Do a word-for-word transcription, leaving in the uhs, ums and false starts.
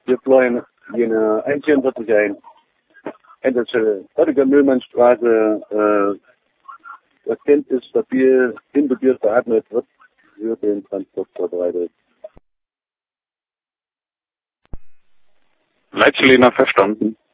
Wir planen eine einundvierzig ein. Endliche Oettinger Müllmannstraße, äh, das Kenntnispapier in Gebühr verordnet wird, für den Transport vorbereitet. Leitzulehner verstanden.